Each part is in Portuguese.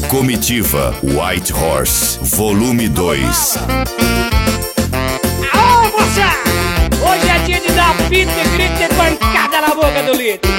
Comitiva White Horse, volume 2. Ô, moça! Hoje é dia de dar pito e grito e pancada na boca do litro.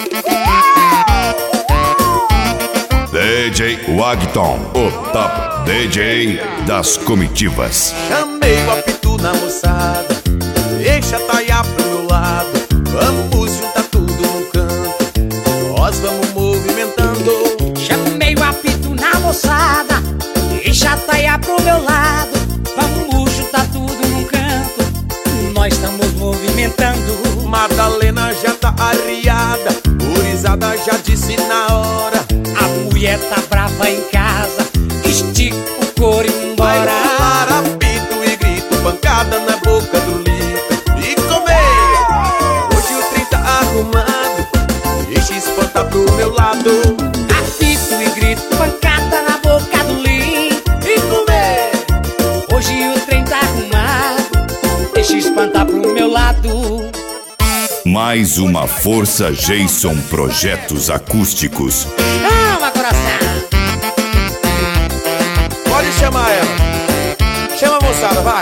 DJ Wagton, o top DJ das comitivas. Chamei o apito na moçada, deixa a taia pro meu lado. Vamos juntar tudo no canto, nós vamos movimentando. Chamei o apito na moçada, deixa a taia pro meu lado. Vamos juntar tudo num canto, nós estamos movimentando. Madalena já tá arriada, gurizada já disse na hora. A mulher tá brava em casa, estica o couro e Vai embora. rolar apito e grito, pancada na boca do litro. E comer, hoje o trem tá arrumado, deixa espantar pro meu lado. Apito e grito, pancada na boca do litro. E comer, Hoje o trem tá arrumado, deixa espantar pro meu lado. Mais uma Força Jason Projetos Acústicos. Calma, coração. pode chamar ela. Chama a moçada, vai.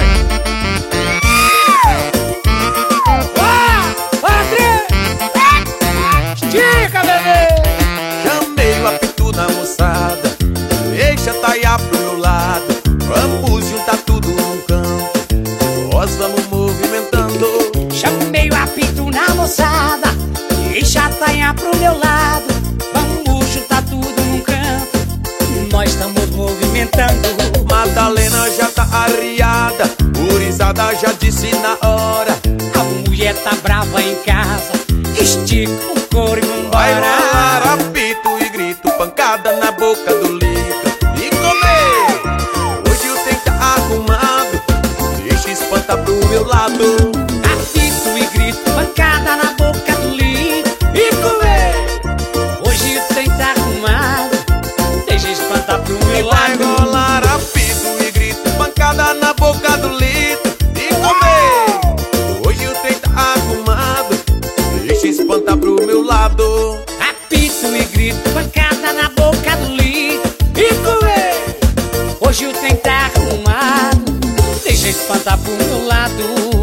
Estica, bebê. Chamei o apito na moçada, deixa a taia pro meu lado. Vamos juntar tudo num canto, nós vamos movimentando. Chamei o apito na moçada, deixa a taia pro meu lado. Vamos juntar tudo num canto, nós estamos movimentando. Madalena já tá arriada, gurizada já disse na hora. A mulher tá brava em casa, estica o couro e Vai vambora. rolar apito e grito, pancada na boca do litro. E comer, hoje o trem tá arrumado, deixa espantar pro meu lado. Apito e grito, pancada na boca do litro. E comer, Hoje o trem tá arrumado, deixa espantar pro e meu vai lado. rolar apito e grito, pancada na boca do litro. E comer, hoje o trem tá arrumado, deixa espantar pro meu lado. Apito e grito, pancada na boca do litro. E comer, Hoje o trem tá arrumado, deixa espantar pro meu lado.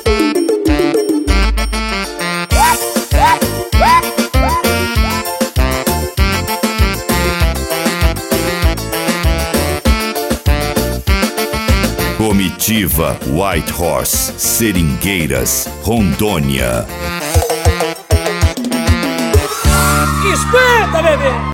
Comitiva White Horse, Seringueiras, Rondônia. Espanta, bebê!